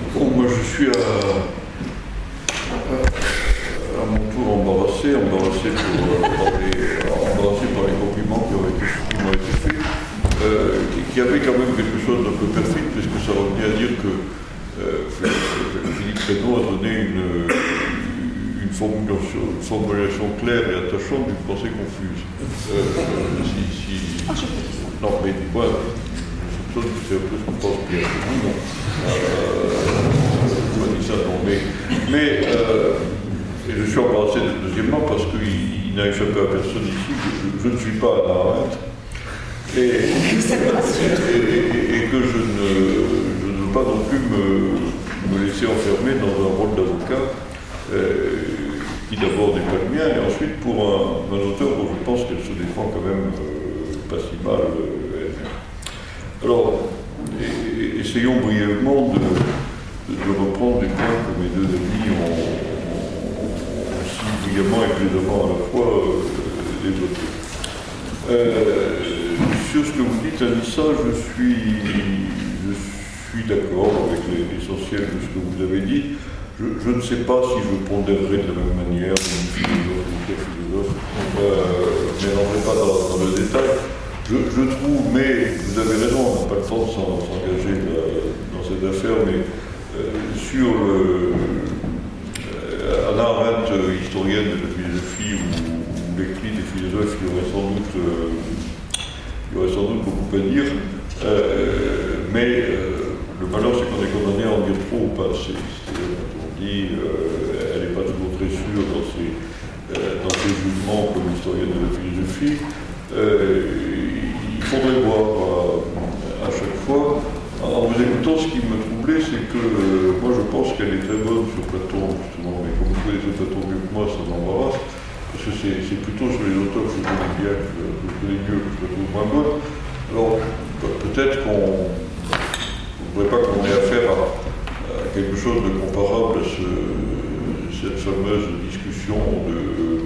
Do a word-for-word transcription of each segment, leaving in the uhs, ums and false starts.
Bon, moi je suis à, à, à mon tour embarrassé, embarrassé, pour, euh, par les, embarrassé par les compliments qui, été, qui m'ont été faits, euh, qui, qui avaient quand même quelque chose d'un peu perfide, puisque ça revenait à dire que euh, Philippe Reynaud a donné une, une, formulation, une formulation claire et attachante d'une pensée confuse. Euh, si, si... Non, mais voilà. C'est un peu ce qu'on pense bien. Non, non. Euh, je dis ça, non, mais, mais euh, et je suis embarrassé deuxièmement parce qu'il n'a échappé à personne ici, je, je ne suis pas à Arendt, et, et, et, et que je ne, je ne veux pas non plus me, me laisser enfermer dans un rôle d'avocat euh, qui d'abord n'est pas le mien, et ensuite pour un, un auteur dont je pense qu'elle se défend quand même euh, pas si mal. Euh, Alors, essayons brièvement de, de, de reprendre les points que mes deux amis ont, ont, ont si brillamment et plaisamment à la fois euh, développés. Euh, sur ce que vous dites, Anissa, je suis, je suis d'accord avec l'essentiel de ce que vous avez dit. Je, je ne sais pas si je pondérerai de la même manière une philosophe ou une philosophe, euh, mais je n'entrerai pas dans, dans le détail. Je, je trouve, mais vous avez raison, on n'a pas le temps de s'engager dans cette affaire, mais euh, sur le, euh, Hannah Arendt, historienne de la philosophie, ou, ou lectrice des philosophes, il y aurait sans doute, euh, il y aurait sans doute beaucoup à dire, euh, mais euh, le malheur c'est qu'on est condamné à en dire trop ou pas assez. On dit, euh, elle n'est pas toujours très sûre dans ses, euh, dans ses jugements comme historienne de la philosophie. Euh, il faudrait voir euh, à chaque fois. En vous écoutant, ce qui me troublait, c'est que euh, moi je pense qu'elle est très bonne sur Platon, justement, mais comme vous connaissez Platon mieux que moi, ça m'embarrasse, parce que c'est plutôt sur les auteurs que je connais bien, que je connais mieux, que je trouve moins bonne. Alors peut-être qu'on ne voudrait pas qu'on ait affaire à, à quelque chose de comparable à ce, cette fameuse discussion de.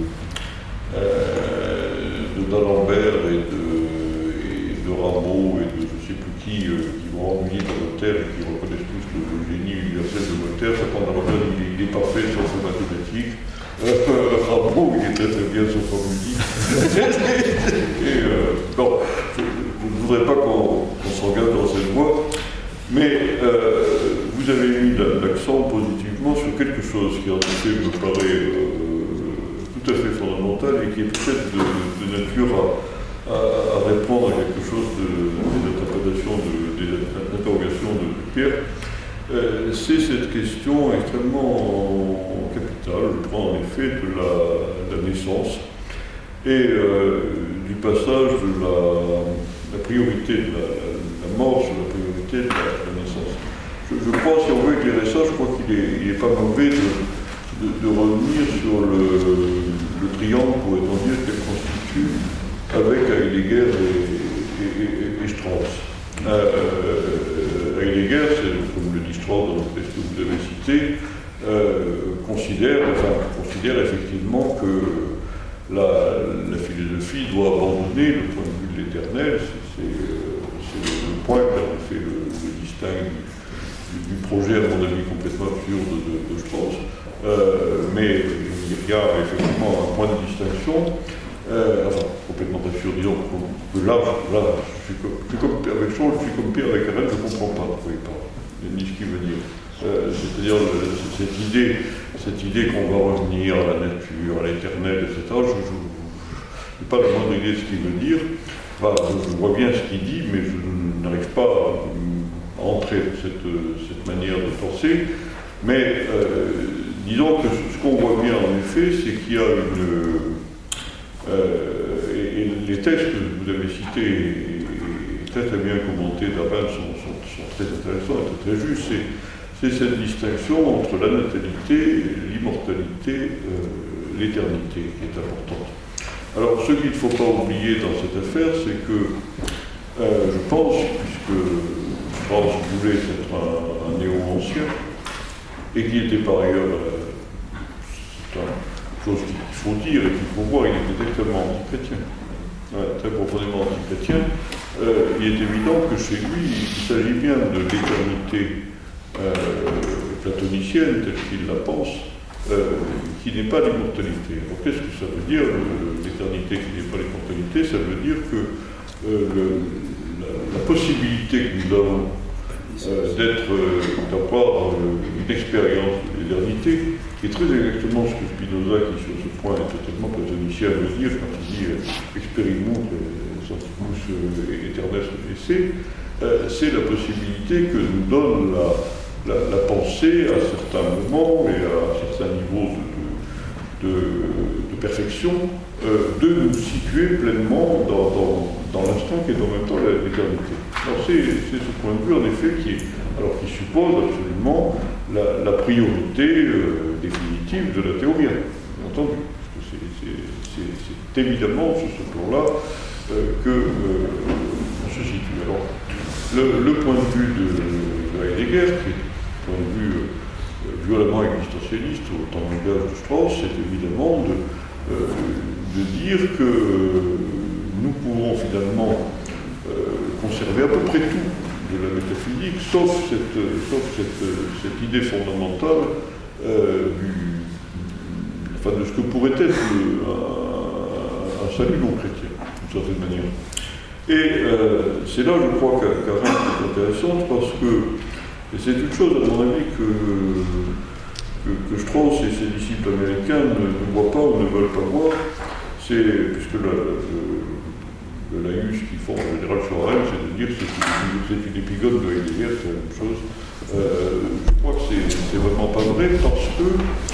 Euh, de d'Alembert et de, et de Rimbaud et de je ne sais plus qui, euh, qui vont ennuyer dans Voltaire et qui reconnaissent tous le, le génie universel de Voltaire. Ça prend Alembert, il, il est parfait sauf en mathématiques. Euh, Rimbaud, il est très très bien sauf en musique. et euh, bon, je ne voudrais pas qu'on qu s'engage dans cette voie, mais euh, vous avez mis l'accent positivement sur quelque chose qui en effet me paraît euh, tout à fait fondamental et qui est peut-être de, de nature à, à, à répondre à quelque chose de, des interprétations, de, des interrogations de Pierre, euh, c'est cette question extrêmement capitale, je crois en effet, de la, la naissance et euh, du passage de la, la priorité de la, la mort sur la priorité de la, la naissance. Je, je crois, si on veut éclairer ça, je crois qu'il n'est est pas mauvais de De, de revenir sur le, le triangle, pourrait-on dire, qu'elle constitue avec Heidegger et, et, et, et Strauss. Euh, Heidegger, comme le dit Strauss dans le texte que vous avez cité, euh, considère, enfin, considère effectivement que la, la philosophie doit abandonner le point de vue de l'éternel. C'est le point qui a fait le, le distingue du, du projet, à mon avis, complètement absurde de, de Strauss. Euh, mais il y a effectivement un point de distinction, euh, enfin complètement absurde, disons que là, là je suis comme, je suis comme avec Strauss, je suis comme Pierre avec Arendt, je ne comprends pas, vous voyez pas, ni ce qu'il veut dire. Euh, C'est-à-dire cette idée, cette idée qu'on va revenir à la nature, à l'éternel, et cetera. Je n'ai pas la moindre idée de ce qu'il veut dire. Enfin, je, je vois bien ce qu'il dit, mais je n'arrive pas à, à entrer dans cette, cette manière de penser. Mais euh, disons que ce qu'on voit bien en effet, c'est qu'il y a une. Euh, et, et les textes que vous avez cités et très très bien commentés d'Arendt sont, sont, sont très intéressants et très, très justes. C'est cette distinction entre la natalité, l'immortalité, euh, l'éternité qui est importante. Alors ce qu'il ne faut pas oublier dans cette affaire, c'est que euh, je pense, puisque Strauss voulait être un, un néo-ancien, et qui était par ailleurs, euh, c'est une chose qu'il faut dire et qu'il faut voir, il était extrêmement anti-chrétien, ouais, très profondément anti-chrétien. Euh, il est évident que chez lui, il s'agit bien de l'éternité euh, platonicienne, telle qu'il la pense, euh, qui n'est pas l'immortalité. Alors qu'est-ce que ça veut dire, l'éternité qui n'est pas l'immortalité? Ça veut dire que euh, le, la, la possibilité que nous avons euh, d'être, euh, d'avoir euh, une expérience de l'éternité, qui est très exactement ce que Spinoza, qui sur ce point est totalement platonicien, veut dire quand il dit euh, expérimus sentimus euh, éternel esse, euh, c'est la possibilité que nous donne la, la, la pensée à certains moments et à certains niveaux de, de, de, de perfection, euh, de nous situer pleinement dans, dans, dans l'instant qui est en même temps l'éternité. Alors c'est, c'est ce point de vue en effet qui, est, alors, qui suppose absolument la, la priorité euh, définitive de la théorie, bien entendu. C'est, c'est, c'est, c'est évidemment sur ce plan-là euh, que euh, on se situe. Alors, le, le point de vue de, de Heidegger, qui est un point de vue euh, violemment existentialiste au temps langage de Strauss, c'est évidemment de, euh, de dire que euh, nous pouvons finalement euh, conserver à peu près tout de la métaphysique, sauf cette, sauf cette, cette idée fondamentale euh, du, enfin, de ce que pourrait être le, un, un salut non chrétien, d'une certaine manière. Et euh, c'est là, je crois, qu'Arendt est intéressante, parce que et c'est une chose, à mon avis, que, que, que Strauss et ses disciples américains ne, ne voient pas ou ne veulent pas voir, c'est, puisque la, le, le laïus qu'ils font en général sur Arendt, c'est de dire que c'est une, une épigone de Heidegger, c'est la même chose. Euh, je crois que c'est, c'est vraiment pas vrai, parce que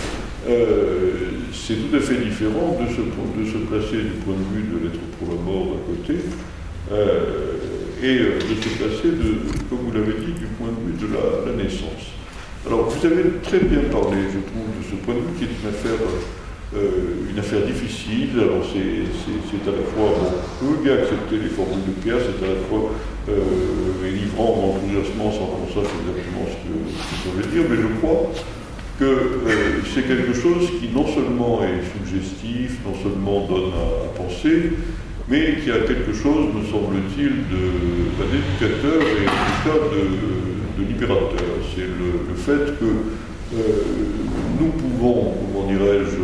euh, c'est tout à fait différent de se, de se placer du point de vue de l'être pour la mort d'un côté, euh, et de se placer, de, comme vous l'avez dit, du point de vue de la, la naissance. Alors, vous avez très bien parlé, je trouve, de ce point de vue qui est une affaire, euh, une affaire difficile. Alors, c'est, c'est, c'est à la fois, bon, je veux bien accepter les formules de Pierre, c'est à la fois euh, élivrant, enthousiasmant, sans qu'on sache exactement ce que, ce que ça veut dire, mais je crois que euh, c'est quelque chose qui non seulement est suggestif, non seulement donne à, à penser, mais qui a quelque chose, me semble-t-il, de, d'éducateur et en tout cas de, de libérateur. C'est le, le fait que euh, nous pouvons, comment dirais-je,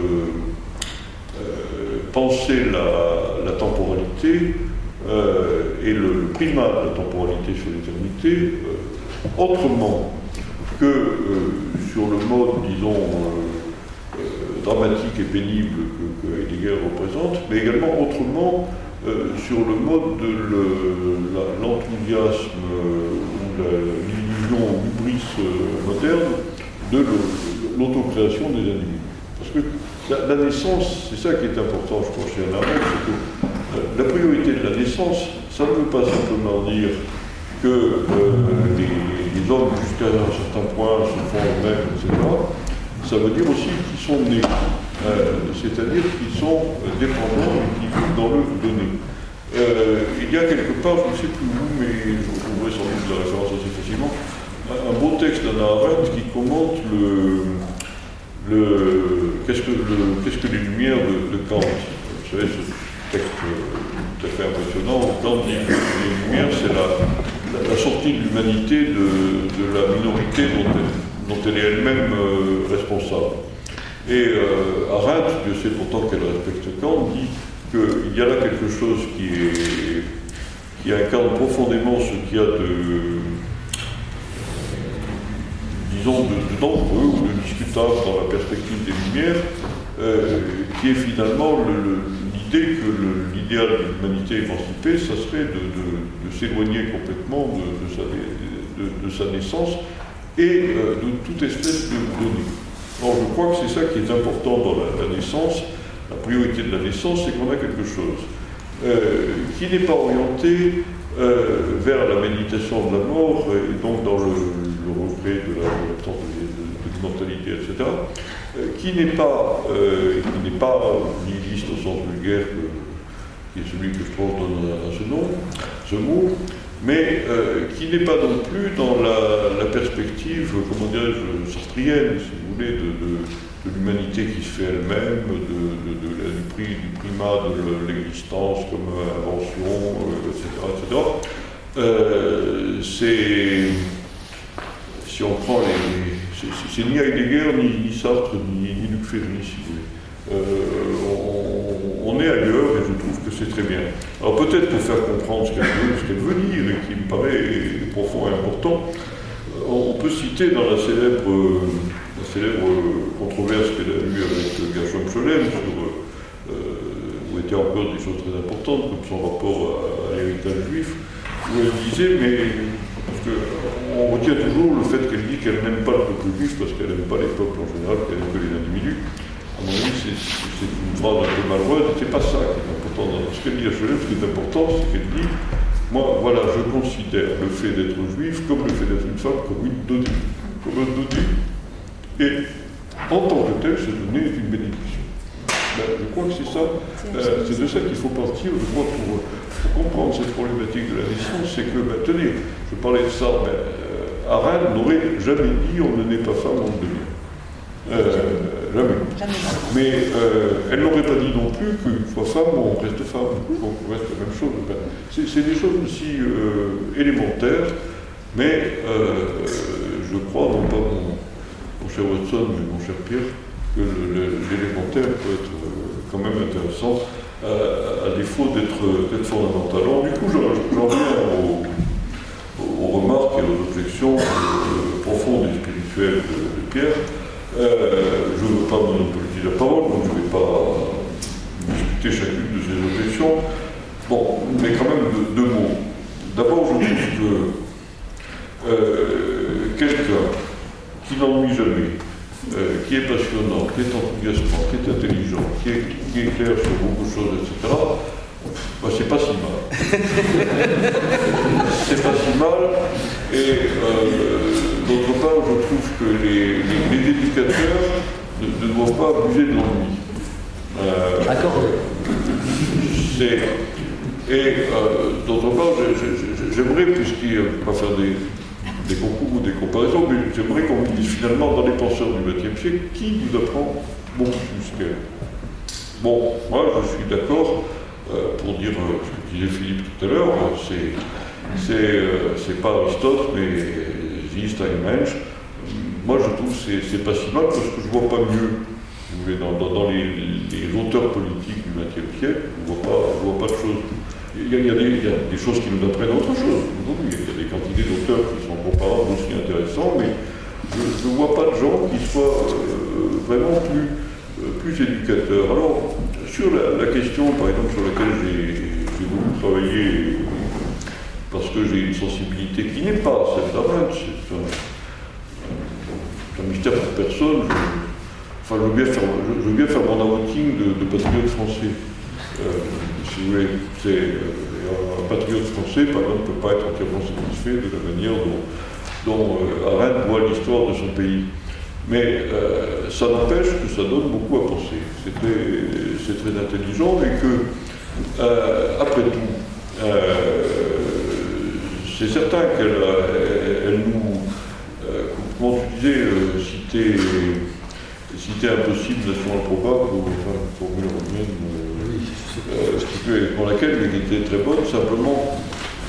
euh, penser la, la temporalité euh, et le, le primat de la temporalité sur l'éternité euh, autrement que euh, sur le mode, disons, euh, euh, dramatique et pénible que, que Heidegger représente, mais également autrement Euh, sur le mode de le, la, l'enthousiasme euh, ou la, l'illusion hubris euh, moderne de le, l'autocréation des individus. Parce que la, la naissance, c'est ça qui est important, je crois, chez Hannah Arendt, c'est que euh, la priorité de la naissance, ça ne veut pas simplement dire que euh, les, les hommes, jusqu'à un certain point, se font eux-mêmes, et cetera. Ça veut dire aussi qu'ils sont nés. Euh, c'est-à-dire qu'ils sont euh, dépendants et qui vivent dans le donné. Euh, il y a quelque part, je ne sais plus où, mais je trouverai sans doute la référence assez facilement, un, un beau texte d'Hannah Arendt qui commente le, le, qu'est-ce, que, le qu'est-ce que les Lumières de, de Kant. Vous savez, ce texte euh, tout à fait impressionnant, où Kant dit que les Lumières, c'est la, la, la sortie de l'humanité de, de la minorité dont elle, dont elle est elle-même euh, responsable. Et euh, Arendt, Dieu sait pourtant qu'elle respecte Kant, dit qu'il y a là quelque chose qui, est, qui incarne profondément ce qu'il y a de, disons, de, de dangereux ou de discutable dans la perspective des Lumières, euh, qui est finalement le, le, l'idée que le, l'idéal de l'humanité émancipée, ça serait de, de, de s'éloigner complètement de, de, sa, de, de sa naissance et euh, de toute espèce de données. Alors je crois que c'est ça qui est important dans la, la naissance. La priorité de la naissance, c'est qu'on a quelque chose euh, qui n'est pas orienté euh, vers la méditation de la mort et donc dans le, le regret de la de, de, de l'immortalité, et cetera, euh, qui n'est pas, euh, qui n'est pas nihiliste au sens vulgaire que, qui est celui que je trouve donne à ce nom, ce mot, mais euh, qui n'est pas non plus dans la, la perspective, comment dirais-je, sartrienne, si vous voulez, de, de, de l'humanité qui se fait elle-même, de, de, de, de, du, prix, du primat de l'existence comme invention, euh, et cetera, et cetera. Euh, c'est, si si on prend les... c'est ni Heidegger, ni, ni Sartre, ni, ni Luc Ferry, si vous voulez. Euh, on, on est ailleurs et je trouve que c'est très bien. Alors peut-être pour faire comprendre ce qu'elle veut, ce qu'elle veut dire et qui me paraît profond et important, on peut citer dans la célèbre, la célèbre controverse qu'elle a eue avec Gershom Scholem, sur, euh, où étaient encore des choses très importantes, comme son rapport à, à l'héritage juif, où elle disait, mais parce qu'on retient toujours le fait qu'elle dit qu'elle n'aime pas le peuple juif parce qu'elle n'aime pas les peuples en général, qu'elle aime que les individus. À mon avis, c'est, c'est une phrase un peu malheureuse, c'est pas ça qui est important. Dans ce qu'elle dit à Scholem, ce qui est important, c'est qu'elle dit, moi, voilà, je considère le fait d'être juif comme le fait d'être une femme comme une donnée, comme un donné. Et en tant que tel, ce donné est une bénédiction. Ben, je crois que c'est ça, euh, c'est de ça qu'il faut partir, je crois, pour, pour comprendre cette problématique de la naissance, c'est que, ben, tenez, je parlais de ça, ben, euh, Arendt n'aurait jamais dit on ne naît pas femme, on le devient. Euh, jamais. jamais. Mais euh, elle n'aurait pas dit non plus qu'une fois femme, on reste femme, donc on reste la même chose. Ben, c'est, c'est des choses aussi euh, élémentaires, mais euh, je crois, non pas mon, mon cher Watson, mais mon cher Pierre, que le, le, l'élémentaire peut être euh, quand même intéressant, euh, à défaut d'être, d'être fondamental. Alors du coup, j'en, j'en viens aux, aux remarques et aux objections euh, profondes et spirituelles de, de Pierre. Euh, je ne veux pas monopoliser la parole, donc je ne vais pas discuter chacune de ces objections. Bon, mais quand même deux, deux mots. D'abord, je trouve que euh, quelqu'un qui n'ennuie jamais, euh, qui est passionnant, qui est enthousiasmant, qui est intelligent, qui est, qui est clair sur beaucoup de choses, et cetera, bah, c'est pas si mal. C'est pas si mal, et euh, d'autre part, je trouve que les, les, les éducateurs ne, ne doivent pas abuser de l'ennui. Euh, D'accord. C'est, et euh, d'autre part, j'aimerais, puisqu'il ne faut pas faire des, des concours ou des comparaisons, mais j'aimerais qu'on me dise finalement, dans les penseurs du vingtième siècle, qui nous apprend beaucoup plus qu'elle. Bon, moi, je suis d'accord. Euh, pour dire euh, ce que disait Philippe tout à l'heure, c'est, c'est, euh, c'est pas Aristote, mais Zi, Steinmensch. Moi, je trouve que c'est, c'est pas si mal parce que je vois pas mieux. Vous voyez, dans, dans, dans les, les auteurs politiques du vingtième siècle, je vois pas, je vois pas de choses. Il y, a, il, y a des, il y a des choses qui nous apprennent autre chose. Il y a des quantités d'auteurs qui sont comparables aussi intéressants, mais je ne vois pas de gens qui soient euh, vraiment plus, euh, plus éducateurs. Alors, sur la, la question, par exemple, sur laquelle j'ai, j'ai voulu travailler, parce que j'ai une sensibilité qui n'est pas celle d'Arendt, c'est un, un mystère pour personne. Je, enfin, je veux bien faire, je, je veux bien faire mon outing de, de patriote français. Euh, si vous voulez, c'est, euh, un patriote français, par exemple, ne peut pas être entièrement satisfait de la manière dont, dont euh, Arendt voit l'histoire de son pays. Mais euh, ça n'empêche que ça donne beaucoup à penser. C'est très, c'est très intelligent et que, euh, après tout, euh, c'est certain qu'elle elle, elle nous, euh, comment tu disais, euh, cité, cité impossible, nation improbable, ou enfin, une formule romaine, euh, euh, pour laquelle elle était très bonne, simplement,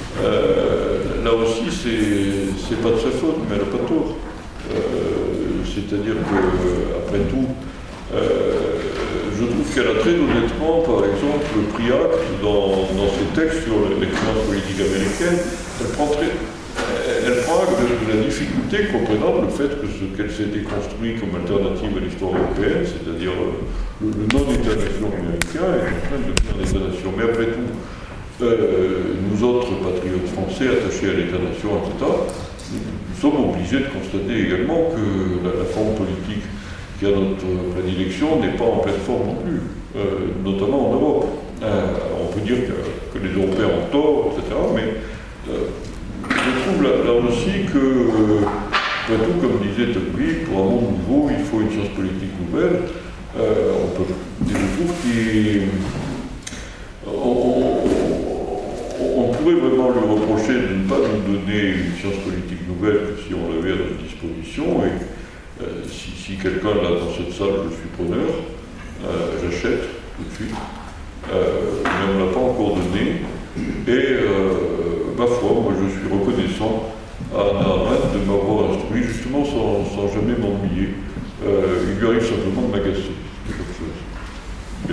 euh, là aussi, c'est, c'est pas de sa faute, mais elle n'a pas tort. Euh, C'est-à-dire qu'après tout, euh, je trouve qu'elle a très honnêtement, par exemple, pris acte dans, dans ses textes sur l'expérience politique américaine, elle prend, très, elle prend acte de, de la difficulté comprenant le fait que ce qu'elle s'était construit comme alternative à l'histoire européenne, c'est-à-dire le, le non-État-nation américain, est en train de devenir un État-nation. Mais après tout, euh, nous autres patriotes français attachés à l'État-nation, et cetera, nous sommes obligés de constater également que la, la forme politique qui a notre prédilection n'est pas en pleine forme non plus, euh, notamment en Europe. Euh, on peut dire que, que les Européens ont tort, et cetera, mais euh, je trouve là, là aussi que, euh, après tout, comme disait Tocqueville, pour un monde nouveau, il faut une science politique nouvelle. Euh, on peut, je trouve qu'il on pourrait vraiment lui reprocher de ne pas nous donner une science politique nouvelle que si on l'avait à notre disposition. Et euh, si, si quelqu'un l'a dans cette salle, je suis preneur, euh, j'achète tout de suite. Euh, mais on ne l'a pas encore donné. Et euh, ma foi, moi je suis reconnaissant à Anna Arendt de m'avoir instruit justement sans, sans jamais m'ennuyer. Euh, il lui arrive simplement de